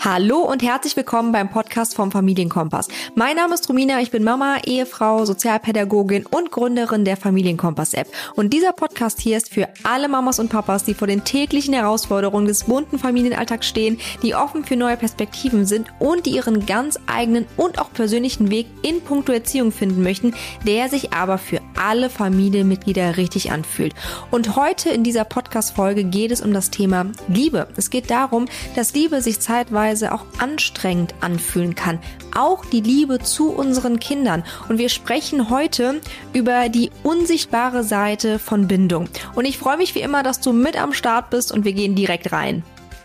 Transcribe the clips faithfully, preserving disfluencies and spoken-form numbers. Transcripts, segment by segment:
Hallo und herzlich willkommen beim Podcast vom Familienkompass. Mein Name ist Romina, ich bin Mama, Ehefrau, Sozialpädagogin und Gründerin der Familienkompass-App. Und dieser Podcast hier ist für alle Mamas und Papas, die vor den täglichen Herausforderungen des bunten Familienalltags stehen, die offen für neue Perspektiven sind und die ihren ganz eigenen und auch persönlichen Weg in puncto Erziehung finden möchten, der sich aber für alle Familienmitglieder richtig anfühlt. Und heute in dieser Podcast-Folge geht es um das Thema Liebe. Es geht darum, dass Liebe sich zeitweise auch anstrengend anfühlen kann. Auch die Liebe zu unseren Kindern. Und wir sprechen heute über die unsichtbare Seite von Bindung. Und ich freue mich wie immer, dass du mit am Start bist und wir gehen direkt rein.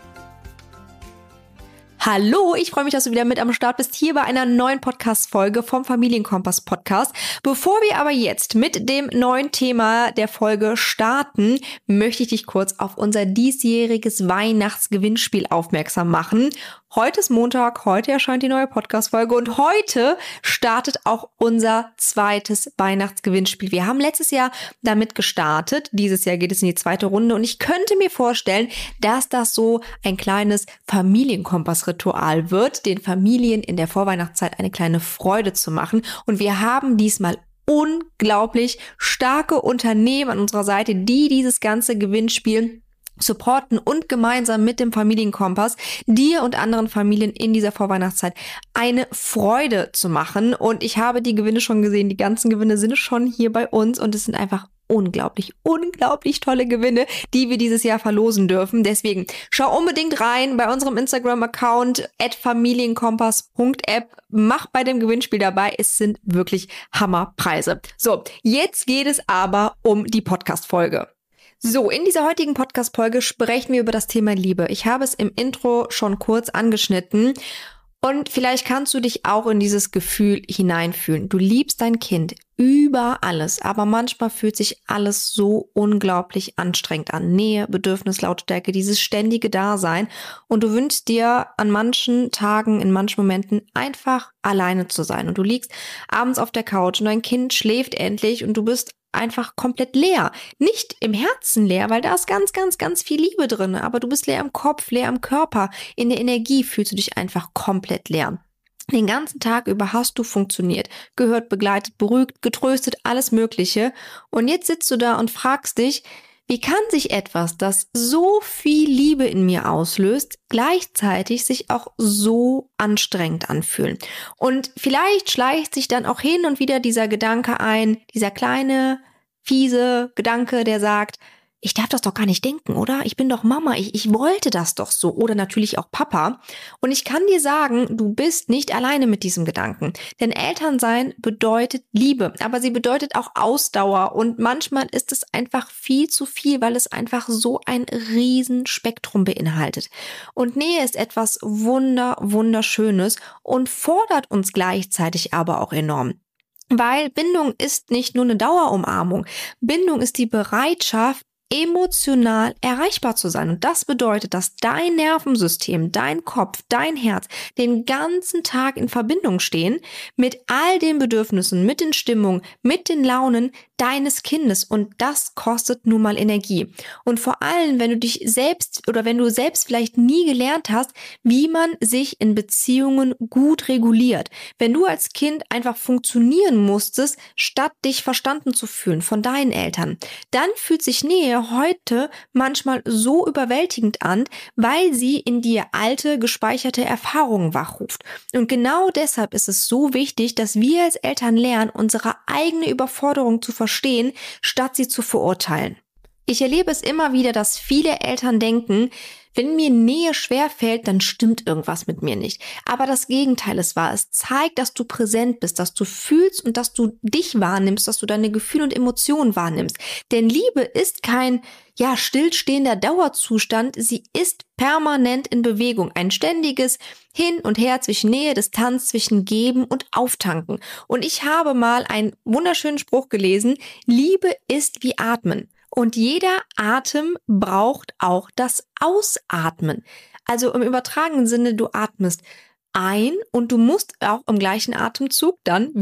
Hallo, ich freue mich, dass du wieder mit am Start bist, hier bei einer neuen Podcast-Folge vom Familienkompass-Podcast. Bevor wir aber jetzt mit dem neuen Thema der Folge starten, möchte ich dich kurz auf unser diesjähriges Weihnachtsgewinnspiel aufmerksam machen. Heute ist Montag, heute erscheint die neue Podcast-Folge und heute startet auch unser zweites Weihnachtsgewinnspiel. Wir haben letztes Jahr damit gestartet, dieses Jahr geht es in die zweite Runde und ich könnte mir vorstellen, dass das so ein kleines Familienkompass-Ritual wird, den Familien in der Vorweihnachtszeit eine kleine Freude zu machen. Und wir haben diesmal unglaublich starke Unternehmen an unserer Seite, die dieses ganze Gewinnspiel supporten und gemeinsam mit dem Familienkompass dir und anderen Familien in dieser Vorweihnachtszeit eine Freude zu machen. Und ich habe die Gewinne schon gesehen, die ganzen Gewinne sind schon hier bei uns und es sind einfach unglaublich, unglaublich tolle Gewinne, die wir dieses Jahr verlosen dürfen. Deswegen schau unbedingt rein bei unserem Instagram-Account at familienkompass punkt app. Mach bei dem Gewinnspiel dabei. Es sind wirklich Hammerpreise. So, jetzt geht es aber um die Podcast-Folge. So, in dieser heutigen Podcast-Folge sprechen wir über das Thema Liebe. Ich habe es im Intro schon kurz angeschnitten und vielleicht kannst du dich auch in dieses Gefühl hineinfühlen. Du liebst dein Kind über alles, aber manchmal fühlt sich alles so unglaublich anstrengend an. Nähe, Bedürfnis, Lautstärke, dieses ständige Dasein und du wünschst dir an manchen Tagen, in manchen Momenten einfach alleine zu sein und du liegst abends auf der Couch und dein Kind schläft endlich und du bist einfach komplett leer. Nicht im Herzen leer, weil da ist ganz, ganz, ganz viel Liebe drin. Aber du bist leer im Kopf, leer im Körper. In der Energie fühlst du dich einfach komplett leer. Den ganzen Tag über hast du funktioniert, gehört, begleitet, beruhigt, getröstet, alles Mögliche. Und jetzt sitzt du da und fragst dich, wie kann sich etwas, das so viel Liebe in mir auslöst, gleichzeitig sich auch so anstrengend anfühlen? Und vielleicht schleicht sich dann auch hin und wieder dieser Gedanke ein, dieser kleine, fiese Gedanke, der sagt, ich darf das doch gar nicht denken, oder? Ich bin doch Mama, ich, ich wollte das doch so. Oder natürlich auch Papa. Und ich kann dir sagen, du bist nicht alleine mit diesem Gedanken. Denn Elternsein bedeutet Liebe, aber sie bedeutet auch Ausdauer. Und manchmal ist es einfach viel zu viel, weil es einfach so ein Riesenspektrum beinhaltet. Und Nähe ist etwas wunder, wunderschönes und fordert uns gleichzeitig aber auch enorm. Weil Bindung ist nicht nur eine Dauerumarmung. Bindung ist die Bereitschaft, emotional erreichbar zu sein. Und das bedeutet, dass dein Nervensystem, dein Kopf, dein Herz den ganzen Tag in Verbindung stehen mit all den Bedürfnissen, mit den Stimmungen, mit den Launen deines Kindes. Und das kostet nun mal Energie. Und vor allem, wenn du dich selbst oder wenn du selbst vielleicht nie gelernt hast, wie man sich in Beziehungen gut reguliert. Wenn du als Kind einfach funktionieren musstest, statt dich verstanden zu fühlen von deinen Eltern, dann fühlt sich Nähe heute manchmal so überwältigend an, weil sie in dir alte, gespeicherte Erfahrungen wachruft. Und genau deshalb ist es so wichtig, dass wir als Eltern lernen, unsere eigene Überforderung zu verstehen, statt sie zu verurteilen. Ich erlebe es immer wieder, dass viele Eltern denken, wenn mir Nähe schwerfällt, dann stimmt irgendwas mit mir nicht. Aber das Gegenteil ist wahr. Es zeigt, dass du präsent bist, dass du fühlst und dass du dich wahrnimmst, dass du deine Gefühle und Emotionen wahrnimmst. Denn Liebe ist kein, ja, stillstehender Dauerzustand. Sie ist permanent in Bewegung. Ein ständiges Hin und Her zwischen Nähe, Distanz, zwischen Geben und Auftanken. Und ich habe mal einen wunderschönen Spruch gelesen. Liebe ist wie Atmen. Und jeder Atem braucht auch das Ausatmen. Also im übertragenen Sinne, du atmest ein und du musst auch im gleichen Atemzug dann wieder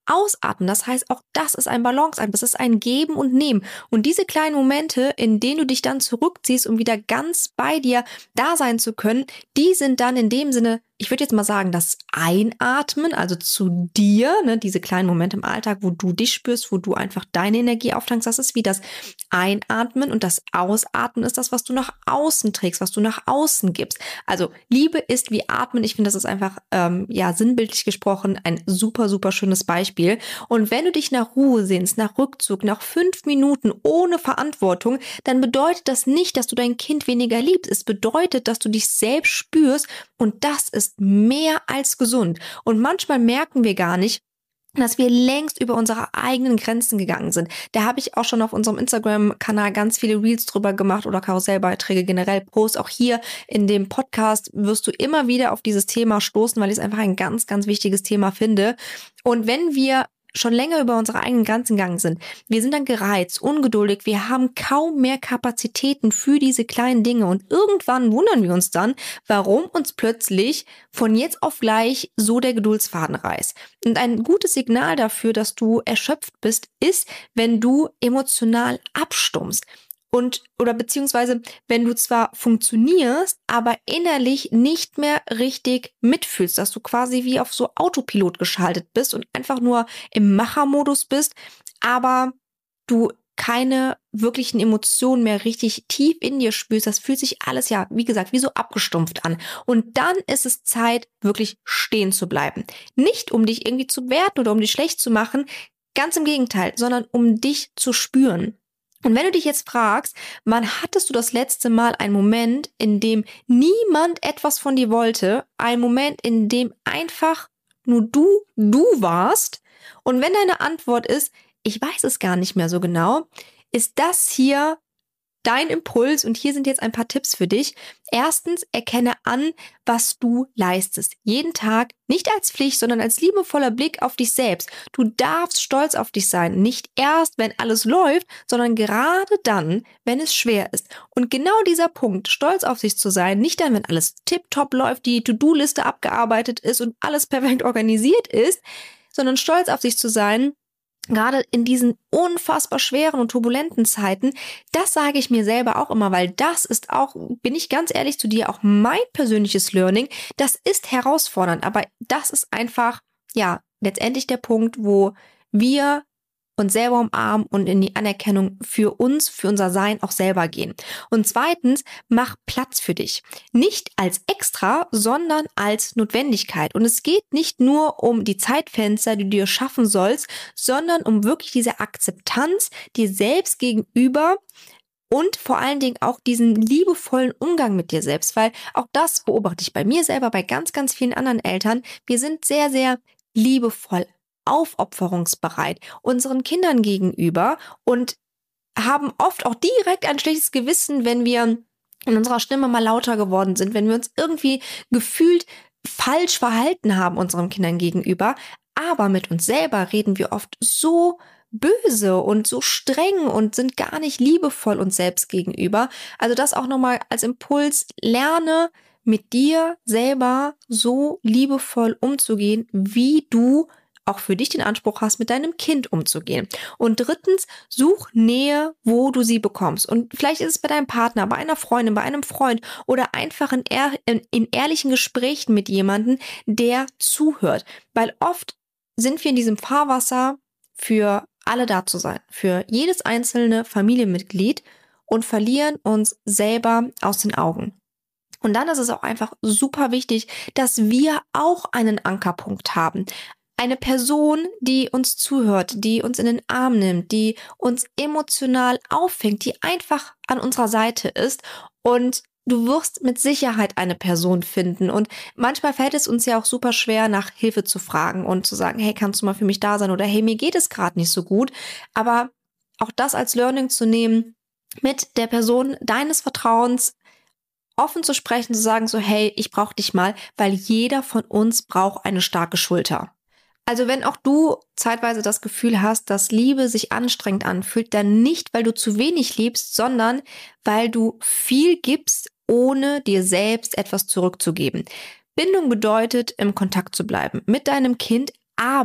ausatmen. Das heißt, auch das ist ein Balanceakt. Das ist ein Geben und Nehmen. Und diese kleinen Momente, in denen du dich dann zurückziehst, um wieder ganz bei dir da sein zu können, die sind dann in dem Sinne, ich würde jetzt mal sagen, das Einatmen, also zu dir, ne, diese kleinen Momente im Alltag, wo du dich spürst, wo du einfach deine Energie auftankst, das ist wie das Einatmen, und das Ausatmen ist das, was du nach außen trägst, was du nach außen gibst. Also Liebe ist wie Atmen. Ich finde, das ist einfach, ähm, ja, sinnbildlich gesprochen, ein super, super schönes Beispiel. Und wenn du dich nach Ruhe sehnst, nach Rückzug, nach fünf Minuten ohne Verantwortung, dann bedeutet das nicht, dass du dein Kind weniger liebst. Es bedeutet, dass du dich selbst spürst, und das ist mehr als gesund. Und manchmal merken wir gar nicht, dass wir längst über unsere eigenen Grenzen gegangen sind. Da habe ich auch schon auf unserem Instagram-Kanal ganz viele Reels drüber gemacht oder Karussellbeiträge, generell Posts. Auch hier in dem Podcast wirst du immer wieder auf dieses Thema stoßen, weil ich es einfach ein ganz, ganz wichtiges Thema finde. Und wenn wir schon länger über unsere eigenen Grenzen gegangen sind, wir sind dann gereizt, ungeduldig, wir haben kaum mehr Kapazitäten für diese kleinen Dinge, und irgendwann wundern wir uns dann, warum uns plötzlich von jetzt auf gleich so der Geduldsfaden reißt. Und ein gutes Signal dafür, dass du erschöpft bist, ist, wenn du emotional abstummst. Und, oder beziehungsweise, wenn du zwar funktionierst, aber innerlich nicht mehr richtig mitfühlst, dass du quasi wie auf so Autopilot geschaltet bist und einfach nur im Machermodus bist, aber du keine wirklichen Emotionen mehr richtig tief in dir spürst. Das fühlt sich alles, ja, wie gesagt, wie so abgestumpft an. Und dann ist es Zeit, wirklich stehen zu bleiben. Nicht, um dich irgendwie zu werten oder um dich schlecht zu machen, ganz im Gegenteil, sondern um dich zu spüren. Und wenn du dich jetzt fragst, wann hattest du das letzte Mal einen Moment, in dem niemand etwas von dir wollte, ein Moment, in dem einfach nur du, du warst, und wenn deine Antwort ist, ich weiß es gar nicht mehr so genau, ist das hier dein Impuls, und hier sind jetzt ein paar Tipps für dich. Erstens, erkenne an, was du leistest. Jeden Tag, nicht als Pflicht, sondern als liebevoller Blick auf dich selbst. Du darfst stolz auf dich sein. Nicht erst, wenn alles läuft, sondern gerade dann, wenn es schwer ist. Und genau dieser Punkt, stolz auf sich zu sein, nicht dann, wenn alles tipptopp läuft, die To-Do-Liste abgearbeitet ist und alles perfekt organisiert ist, sondern stolz auf sich zu sein, gerade in diesen unfassbar schweren und turbulenten Zeiten, das sage ich mir selber auch immer, weil das ist auch, bin ich ganz ehrlich zu dir, auch mein persönliches Learning. Das ist herausfordernd, aber das ist einfach, ja, letztendlich der Punkt, wo wir uns selber umarmen und in die Anerkennung für uns, für unser Sein auch selber gehen. Und zweitens, mach Platz für dich. Nicht als Extra, sondern als Notwendigkeit. Und es geht nicht nur um die Zeitfenster, die du dir schaffen sollst, sondern um wirklich diese Akzeptanz dir selbst gegenüber und vor allen Dingen auch diesen liebevollen Umgang mit dir selbst. Weil auch das beobachte ich bei mir selber, bei ganz, ganz vielen anderen Eltern. Wir sind sehr, sehr liebevoll, aufopferungsbereit unseren Kindern gegenüber und haben oft auch direkt ein schlechtes Gewissen, wenn wir in unserer Stimme mal lauter geworden sind, wenn wir uns irgendwie gefühlt falsch verhalten haben unseren Kindern gegenüber. Aber mit uns selber reden wir oft so böse und so streng und sind gar nicht liebevoll uns selbst gegenüber. Also das auch nochmal als Impuls: Lerne mit dir selber so liebevoll umzugehen, wie du auch für dich den Anspruch hast, mit deinem Kind umzugehen. Und drittens, such Nähe, wo du sie bekommst. Und vielleicht ist es bei deinem Partner, bei einer Freundin, bei einem Freund oder einfach in, ehr in, in ehrlichen Gesprächen mit jemandem, der zuhört. Weil oft sind wir in diesem Fahrwasser, für alle da zu sein, für jedes einzelne Familienmitglied, und verlieren uns selber aus den Augen. Und dann ist es auch einfach super wichtig, dass wir auch einen Ankerpunkt haben. Eine Person, die uns zuhört, die uns in den Arm nimmt, die uns emotional auffängt, die einfach an unserer Seite ist. Und du wirst mit Sicherheit eine Person finden. Und manchmal fällt es uns ja auch super schwer, nach Hilfe zu fragen und zu sagen, hey, kannst du mal für mich da sein? Oder hey, mir geht es gerade nicht so gut. Aber auch das als Learning zu nehmen, mit der Person deines Vertrauens offen zu sprechen, zu sagen so, hey, ich brauche dich mal, weil jeder von uns braucht eine starke Schulter. Also wenn auch du zeitweise das Gefühl hast, dass Liebe sich anstrengend anfühlt, dann nicht, weil du zu wenig liebst, sondern weil du viel gibst, ohne dir selbst etwas zurückzugeben. Bindung bedeutet, im Kontakt zu bleiben mit deinem Kind, aber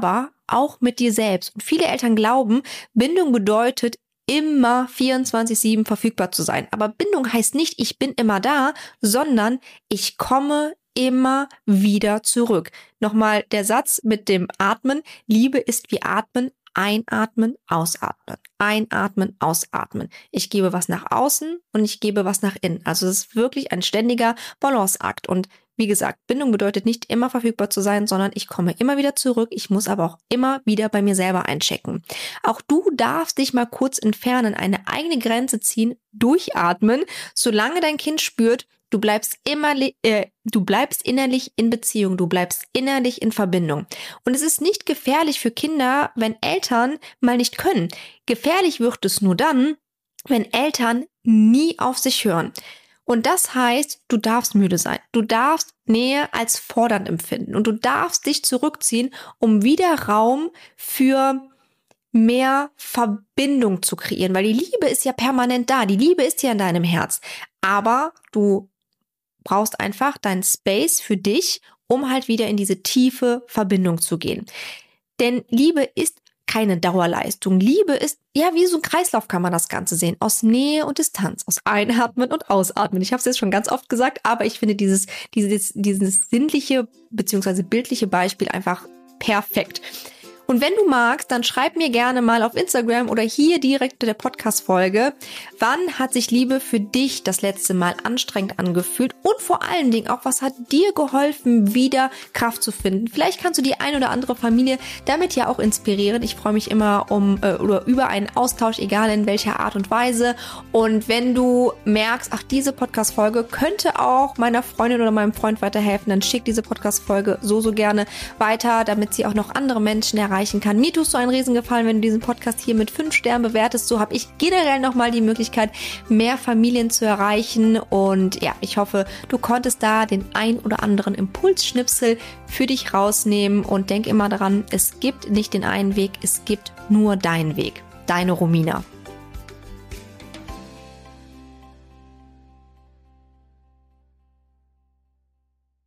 auch mit dir selbst. Und viele Eltern glauben, Bindung bedeutet, immer vierundzwanzig sieben verfügbar zu sein. Aber Bindung heißt nicht, ich bin immer da, sondern ich komme immer wieder zurück. Nochmal der Satz mit dem Atmen. Liebe ist wie Atmen. Einatmen, ausatmen. Einatmen, ausatmen. Ich gebe was nach außen und ich gebe was nach innen. Also es ist wirklich ein ständiger Balanceakt. Und wie gesagt, Bindung bedeutet nicht immer verfügbar zu sein, sondern ich komme immer wieder zurück. Ich muss aber auch immer wieder bei mir selber einchecken. Auch du darfst dich mal kurz entfernen, eine eigene Grenze ziehen, durchatmen, solange dein Kind spürt, du bleibst immer, äh, du bleibst innerlich in Beziehung, du bleibst innerlich in Verbindung. Und es ist nicht gefährlich für Kinder, wenn Eltern mal nicht können. Gefährlich wird es nur dann, wenn Eltern nie auf sich hören. Und das heißt, du darfst müde sein. Du darfst Nähe als fordernd empfinden. Und du darfst dich zurückziehen, um wieder Raum für mehr Verbindung zu kreieren. Weil die Liebe ist ja permanent da. Die Liebe ist ja in deinem Herz. Aber du brauchst einfach deinen Space für dich, um halt wieder in diese tiefe Verbindung zu gehen. Denn Liebe ist keine Dauerleistung. Liebe ist, ja, wie so ein Kreislauf kann man das Ganze sehen. Aus Nähe und Distanz, aus Einatmen und Ausatmen. Ich habe es jetzt schon ganz oft gesagt, aber ich finde dieses, dieses, dieses sinnliche bzw. bildliche Beispiel einfach perfekt. Und wenn du magst, dann schreib mir gerne mal auf Instagram oder hier direkt in der Podcast-Folge, wann hat sich Liebe für dich das letzte Mal anstrengend angefühlt und vor allen Dingen auch, was hat dir geholfen, wieder Kraft zu finden. Vielleicht kannst du die ein oder andere Familie damit ja auch inspirieren. Ich freue mich immer um äh, oder über einen Austausch, egal in welcher Art und Weise. Und wenn du merkst, ach, diese Podcast-Folge könnte auch meiner Freundin oder meinem Freund weiterhelfen, dann schick diese Podcast-Folge so, so gerne weiter, damit sie auch noch andere Menschen erreichen kann. Mir tust du einen Riesengefallen, wenn du diesen Podcast hier mit fünf Sternen bewertest. So habe ich generell nochmal die Möglichkeit, mehr Familien zu erreichen. Und ja, ich hoffe, du konntest da den ein oder anderen Impulsschnipsel für dich rausnehmen. Und denk immer daran, es gibt nicht den einen Weg, es gibt nur deinen Weg. Deine Romina.